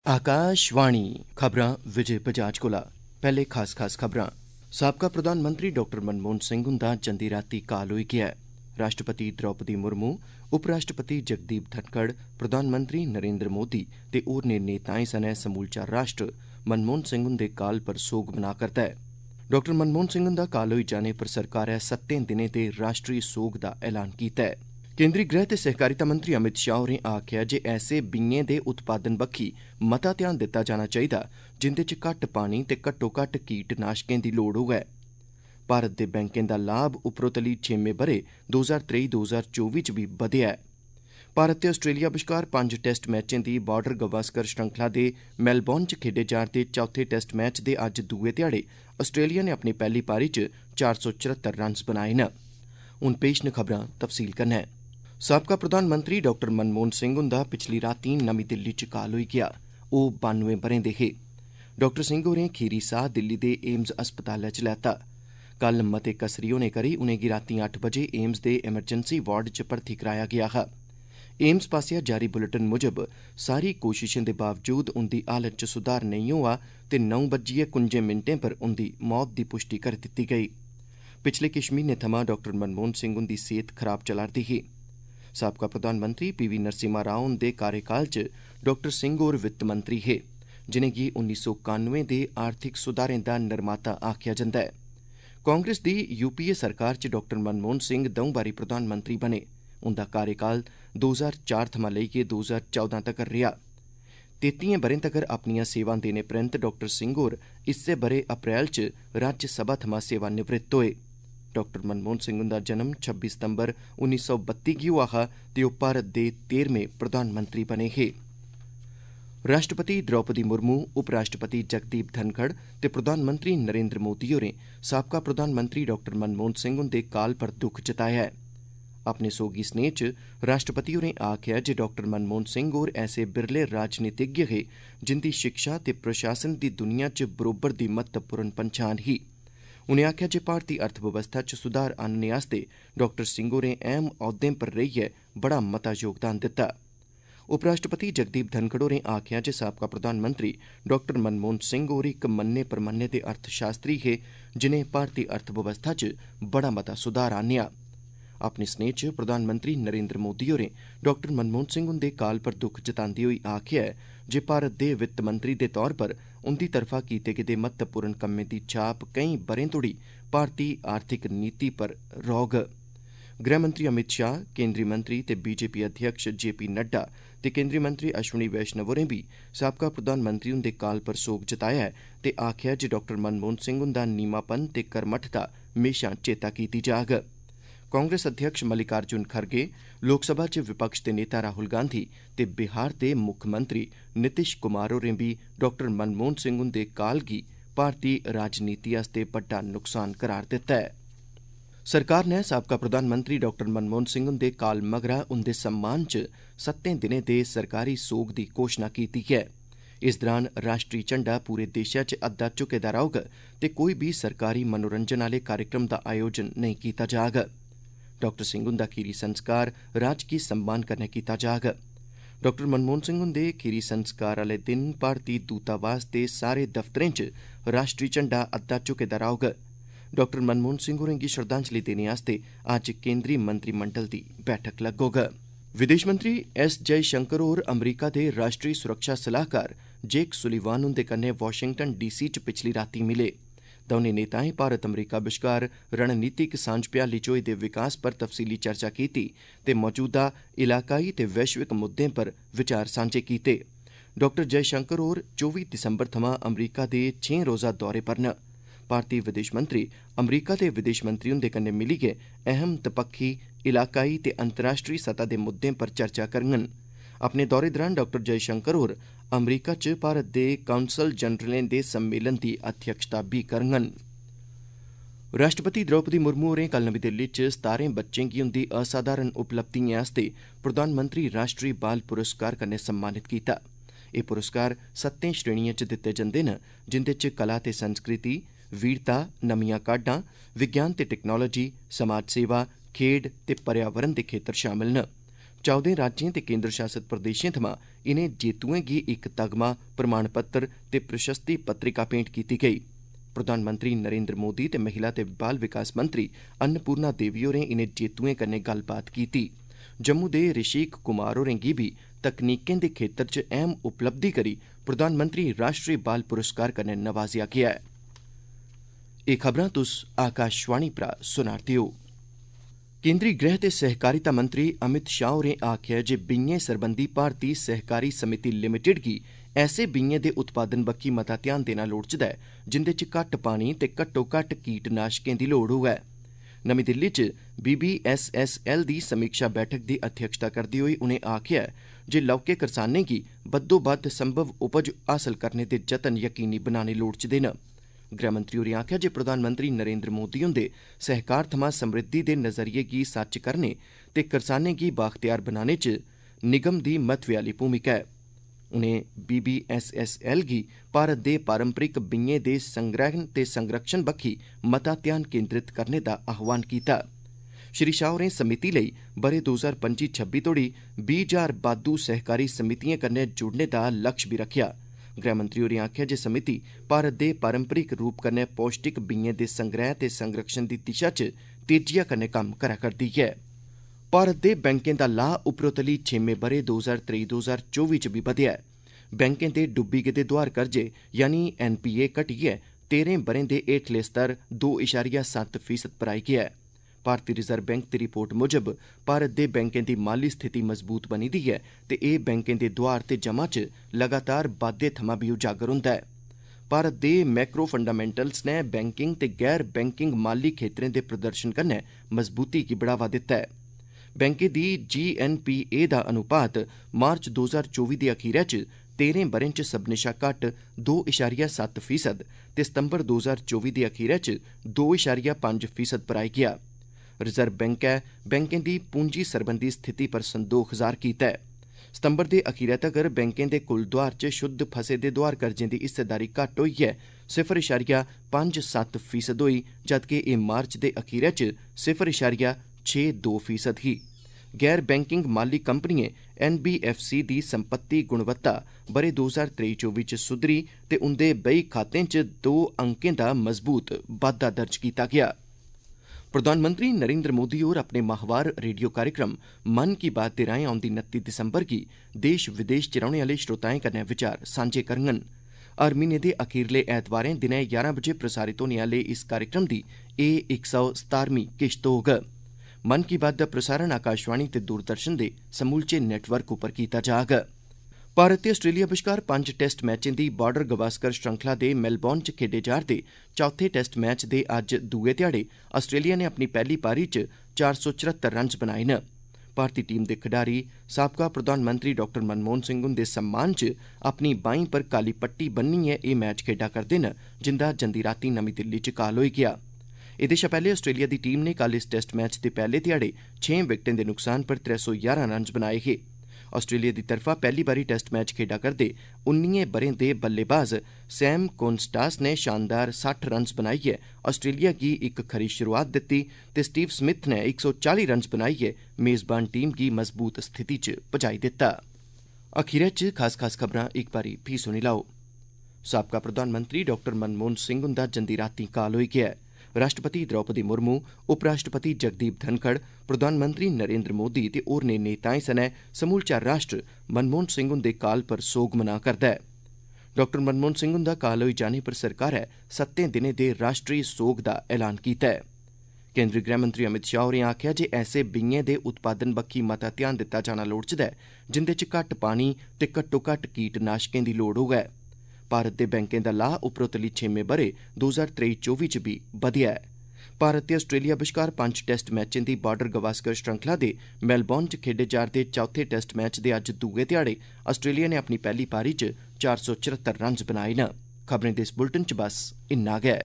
आकाशवाणी खबरां विजय बजाज कोला। पैहले खास खबरां। साबका प्रधानमंत्री डॉक्टर मनमोहन सिंह हुंदा जंदी रातीं काल होई गेआ ऐ। राष्ट्रपति द्रौपदी मुर्मू, उपराष्ट्रपति जगदीप धनखड़, प्रधानमंत्री नरेंद्र मोदी ते होरनें नेताएं सनै समूलचा राष्ट्र मनमोहन सिंह हुंदे काल पर सोग मना करदा ऐ। डॉक्टर मनमोहन सिंह हुंदा काल होई जाने पर सरकारै 7 दिनें दे राष्ट्री सोग दा ऐलान कीता ऐ। केंद्री गृह ते सहकारिता मंत्री अमित शाह होरें आखेआ जे ऐसे बीएं दे उत्पादन बक्खी मता ध्यान दित्ता जाना चाहिदा जिंदे च घट्ट पानी ते घट्टोघट्ट कीटनाशकें दी लोड़ होऐ। भारत दे बैंकें दा लाभ उपरोतली 6में ब'रे 2023-2024 च बी बधेआ ऐ। भारत ते आस्ट्रेलिया बश्कार 5 टेस्ट मैचें दी बार्डर गवास्कर श्रृंखला दे मेलबोर्न च खेड्डे जा'रदे चौथे टेस्ट मैच दे अज्ज दूए ध्याड़े आस्ट्रेलिया नै अपनी पैहली पारी च 474 रन्स बनाए न। हून पेश न खबरां तफसील कन्नै। साबका प्रधानमंत्री डॉक्टर मनमोहन सिंह हुंदा पिछली रातीं नमीं दिल्ली च काल होई गेआ। ओह 92 ब'रें दे हे। डॉक्टर सिंह होरें खीरी साह दिल्ली दे एम्स अस्पतालै च लैता। कल मते कसरी होने करी उनेंगी रातीं 8 बजे एम्स दे एमरजेंसी वार्ड च भर्थी कराया गेआ हा। एम्स पास्सेआ जारी बुलेटिन मुजब सारी कोशिशें दे बावजूद उंदी हालत च सुधार नेईं होआ ते 9:09 पर उंदी मौत दी पुष्टि करी दित्ती गेई। पिछले किश म्हीनें थमां डॉक्टर मनमोहन सिंह हुंदी सेहत खराब चला'रदी ही। साबका प्रधानमंत्री पी.वी. नरसिम्हा राव हुंदे कार्यकाल च डॉक्टर सिंह होर वित्त मंत्री हे, जिनेंगी 1991 दे आर्थिक सुधारें दा निर्माता आखेआ जंदा ऐ। कांग्रेस दी यूपीए सरकार च डॉक्टर मनमोहन सिंह 2 बारी प्रधानमंत्री बने। उंदा कार्यकाल 2004 थमां लेइयै 2014 तगर रेहा। 33 ब'रें तगर अपनियां सेवां देने परैंत डॉक्टर सिंह होर इस्सै ब'रे अप्रैल च राज्यसभा थमां सेवानिवृत्त होए। डॉक्टर मनमोहन सिंह हुंदा जन्म 26 सितंबर 1932 गी होआ हा ते ओह भारत दे 13वें प्रधानमंत्री बने हे। राष्ट्रपति द्रौपदी मुर्मू, उपराष्ट्रपति जगदीप धनखड़ ते प्रधानमंत्री नरेंद्र मोदी होरें साबका प्रधानमंत्री डॉक्टर मनमोहन सिंह हुंदे काल पर दुख जताया ऐ। अपने सोगी सनेह च राष्ट्रपति होरें आखेआ जे डॉक्टर मनमोहन सिंह होर ऐसे बिरले राजनीतिज्ञ हे जिंदी शिक्षा ते प्रशासन दी दुनिया च बरोबर दी महत्वपूर्ण पन्छान ही। उनें आखेआ जे भारती अर्थबवस्था च सुधार आह्नने आस्तै डॉक्टर सिंह होरें अहम औह्दें पर रेहियै बड़ा मता योगदान दित्ता। उपराष्ट्रपति जगदीप धनखड़ होरें आखेआ जे साबका प्रधानमंत्री डॉक्टर मनमोहन सिंह होर इक मन्ने परमन्ने दे अर्थशास्त्री हे जिनें भारती अर्थबवस्था च बड़ा मता सुधार आह्न्नेआ। अपने सनेह च प्रधानमंत्री नरेंद्र मोदी होरें डॉक्टर मनमोहन सिंह हुंदे काल पर दुख जतांदे होई आखेआ ऐ जे भारत दे वित्त मंत्री दे तौर पर उंदी तरफा कीते गेदे महत्वपूर्ण कम्में दी छाप केईं ब'रें तोड़ी भारती आर्थिक नीति पर रौह्ग। गृहमंत्री अमित शाह, केंद्री मंत्री ते बीजेपी अध्यक्ष जे.पी. नड्डा ते केंद्री मंत्री अश्विनी वैष्णव होरें बी साबका प्रधानमंत्री हुंदे काल पर सोग जताया ऐ ते आखेआ जे डॉक्टर मनमोहन सिंह हुंदा नीमापन ते कर्मठता म्हेशां चेता कीती जाग। कांग्रेस अध्यक्ष मल्लिकार्जुन खड़गे, लोकसभा च विपक्ष दे नेता राहुल गांधी ते बिहार दे मुक्खमंत्री नीतीश कुमार होरें बी डॉक्टर मनमोहन सिंह हुंदे काल गी भारती राजनीति आस्तै बड्डा नुकसान करार दित्ता ऐ। सरकार नै साबका प्रधानमंत्री डॉक्टर मनमोहन सिंह हुंदे काल मगरा उंदे सम्मान च 7 दिनें दे सरकारी सोग दी घोषणा कीती ऐ। इस दौरान राष्ट्री झंडा पूरे देशै च अद्दा झुके दा रौह्ग ते कोई बी सरकारी मनोरंजन आह्ले कार्यक्रम दा आयोजन नेईं कीता जाग। डॉक्टर सिंह हुंदा खीरी संस्कार राजकीय सम्मान कन्नै कीता जाग। डॉक्टर मनमोहन सिंह हुंदे खीरी संस्कार आह्ले दिन भारती दूतावास दे सारे दफ्तरें च राष्ट्री झंडा अद्दा झुके दा रौह्ग। डॉक्टर मनमोहन सिंह होरें गी श्रद्धांजलि देने आस्तै अज्ज केंद्री मंत्रिमंडल दी बैठक लग्गोग। विदेश मंत्री एस जयशंकर होर अमरीका दे राष्ट्री सुरक्षा सलाहकार जेक सुलिवान हुंदे कन्नै वाशिंगटन डीसी च पिछली रातीं मिले। दौनें नेताएं भारत अमरीका बश्कार रणनीतिक सांझ भ्याली च होए दे विकास पर तफसीली चर्चा कीती ते मौजूदा इलाकाई ते वैश्विक मुद्दें पर विचार सांझे कीते। डॉक्टर जयशंकर होर 24 दिसंबर थमां अमरीका दे 6 रोज़ा दौरे पर न। भारतीय विदेश मंत्री अमरीका दे विदेश मंत्री हुंदे कन्नै मिलियै अहम दपक्खी इलाकाई ते अंतर्राष्ट्रीय सतह दे मुद्दें पर चर्चा करङन। अपने दौरे दौरान डॉक्टर जयशंकर होर अमरीका च भारत दे कौंसल जनरलें दे सम्मेलन दी अध्यक्षता बी करङन। राष्ट्रपति द्रौपदी मुर्मू होरें कल नमीं दिल्ली च 17 बच्चें गी उंदी असाधारण उपलब्धिएं आस्तै प्रधानमंत्री राष्ट्री बाल पुरस्कार कन्नै सम्मानित कीता। एह् पुरस्कार 7 श्रेणिएं च दित्ते जंदे न जिंदे च कला ते संस्कृति, वीरता, नमियां काह्डां, विज्ञान ते टेक्नोलाजी, समाज सेवा, खेड्ड ते पर्यावरण दे खेत्तर शामल न। 14 राज्यें ते केंद्र शासित प्रदेशें थमां इनें जेतुएं गी इक तगमा, प्रमाण पत्र ते प्रशस्ति पत्रिका भेंट कीती गेई। प्रधानमंत्री नरेंद्र मोदी ते महिला ते बाल विकास मंत्री अन्नपूर्णा देवी होरें इनें जेतुएं कन्नै गल्लबात कीती। जम्मू दे ऋषिक कुमार होरें गी बी तकनीकें दे खेत्तर च अहम उपलब्धि करी प्रधानमंत्री राष्ट्री बाल पुरस्कार कन्नै नवाजेआ गेआ ऐ। एह् खबरां तुस आकाशवाणी परा सुना'रदे ओ। केंद्री गृह ते सहकारिता मंत्री अमित शाह होरें आखेआ जे बीएं सरबंधी भारती सहकारी समिति लिमिटेड गी ऐसे बीएं दे उत्पादन बक्खी मता ध्यान देना लोड़चदा ऐ जिंदे च घट्ट पानी ते घट्टो-घट्ट कीटनाशकें दी लोड़ होऐ। नमीं दिल्ली च BBSSL दी समीक्षा बैठक दी अध्यक्षता करदे होई उनें आखेआ जे लौह्के करसानें गी बद्धोबद्ध संभव उपज हासल करने दे जतन यकीनी बनाने लोड़चदे न। गृहमंत्री होरें आखेआ जे प्रधानमंत्री नरेंद्र मोदी हुंदे सहकार थमां समृद्धि दे नजरिये गी सच करने ते करसानें गी बाख्तियार बनाने च निगम दी महत्वै आह्ली भूमिका ऐ। उनें BBSSL गी भारत दे पारंपरिक बीएं दे संग्रहण ते संरक्षण बक्खी मता ध्यान केंद्रित करने दा आह्वान कीता। श्री शाह होरें समिति लेई ब'रे 2025-26 तोड़ी 20,000 बाद्धू सहकारी समितिएं कन्नै जुड़ने दा लक्ष्य बी रक्खेआ। गृहमंत्री होरें आखेआ जे समिति भारत दे पारंपरिक रूप कन्नै पौष्टिक बीएं दे संग्रह ते संरक्षण दी दिशा च तेजिया कन्नै कम्म करा करदी ऐ। भारत दे बैंकें दा लाह उपरोतली 6में ब'रे 2023-2024 च बी बधेआ ऐ। बैंकें दे डुब्बी गेदे दोआर कर्जे यानी NPA घटियै 13 ब'रें दे हेठले स्तर 2.7% पर आई गेआ ऐ। भारती रिजर्व बैंक दी रिपोर्ट मुजब भारत दे बैंकें दी माली स्थिति मजबूत बनी दी ऐ ते एह् बैंकें दे दोआर ते जमा च लगातार बाद्धे थमां बी उजागर हुंदा ऐ। भारत दे मैक्रो फंडामेंटल्स ने बैंकिंग ते गैर बैंकिंग माली खेत्तरें दे प्रदर्शन कन्नै मजबूती गी बढ़ावा दित्ता ऐ। बैंकें दी GNPA दा अनुपात मार्च 2024 दे अखीरै च 13 ब'रें च सभनें शा घट्ट 2.7% ते सितंबर 2024 दे अखीरै च 2.5% पर आई गेआ। रिजर्व बैंकै बैंकें दी पूंजी सरबंधी स्थिति पर संदोख जाह्र कीता ऐ। सितंबर दे अखीरै तगर बैंकें दे कुल दोआर च शुद्ध फसे दे दोआर कर्जें दी हिस्सेदारी घट्ट होइयै 0.57% होई जदकि एह् मार्च दे अखीरै च 0.62% ही। गैर बैंकिंग माली कंपनियें NBFC दी संपत्ति गुणवत्ता ब'रे 2023-24 च सुधरी ते उंदे बेई खातें च 2 अंकें दा मजबूत बाद्धा दर्ज कीता गेआ। प्रधानमंत्री नरेंद्र मोदी होर अपने माहवार रेडियो कार्यक्रम मन की बात दे राएं औंदी 29 दिसंबर गी देश विदेश च रौह्ने आह्ले श्रोताएं कन्नै विचार सांझे करङन। हर म्हीने दे अखीरले ऐतवारें दिनै 11 बजे प्रसारित होने आह्ले इस कार्यक्रम दी एह् 117वीं किश्त होग। मन की बात दा प्रसारण आकाशवाणी ते दूरदर्शन दे समूलचे नेटवर्क उप्पर कीता जाग। भारत ते आस्ट्रेलिया बश्कार 5 टेस्ट मैचें दी बार्डर गवास्कर श्रृंखला दे मेलबोर्न च खेड्डे जा'रदे चौथे टेस्ट मैच दे अज्ज दूए ध्याड़े आस्ट्रेलिया ने अपनी पैह्ली पारी च 474 रन्स बनाए न। भारती टीम दे खडारी साबका प्रधानमंत्री डॉ मनमोहन सिंह हुंदे सम्मान च अपनी बाहीं पर काली पट्टी बन्नियै एह् मैच खेड्डा करदे न जिंदा जंदी रातीं नमीं दिल्ली च काल होई गेआ। एह्दे शा पैह्ले आस्ट्रेलिया दी टीम ने कल इस टेस्ट मैच दे पैह्ले ध्याड़े 6 विकेटें दे नुकसान पर 311 रन्स बनाए हे। आस्ट्रेलिया दी तरफा पैह्ली बारी टेस्ट मैच खेड्डा करदे 19 ब'रें दे बल्लेबाज सैम कोनस्टास ने शानदार 60 रन्स बनाइयै आस्ट्रेलिया गी इक खरी शुरुआत दित्ती ते स्टीव स्मिथ ने 140 रन्स बनाइयै मेजबान टीम गी मजबूत स्थिति च पजाई दित्ता। अखीरै च खास खबरां इक बारी फ्ही सुनी लैओ। साबका प्रधानमंत्री डॉ मनमोहन सिंह हुंदा जंदी रातीं काल होई गेआ ऐ। राष्ट्रपति द्रौपदी मुर्मू, उपराष्ट्रपति जगदीप धनखड़, प्रधानमंत्री नरेंद्र मोदी ते होरनें नेताएं सनै समूलचा राष्ट्र मनमोहन सिंह हुंदे काल पर सोग मना करदा ऐ। डॉ मनमोहन सिंह हुंदा काल होई जाने पर सरकारै 7 दिनें दे राष्ट्री सोग दा ऐलान कीता ऐ। केंद्री गृहमंत्री अमित शाह होरें आखेआ जे ऐसे बीएं दे उत्पादन बक्खी मता ध्यान दित्ता जाना लोड़चदा ऐ जिंदे च घट्ट पानी ते घट्टो-घट्ट कीटनाशकें दी लोड़ होऐ। भारत दे बैंकें दा लाह उपरोतली 6में ब'रे 2023-24 च बी बधेआ ऐ। भारत ते आस्ट्रेलिया बश्कार 5 टेस्ट मैचें दी बार्डर गवास्कर श्रृंखला दे मेलबोर्न च खेड्डे जा'रदे चौथे टेस्ट मैच दे अज्ज दूए ध्याड़े आस्ट्रेलिया ने अपनी पैह्ली पारी च 474 रन्स बनाए न। खबरें दे इस बुलेटिन च बस इन्ना गै।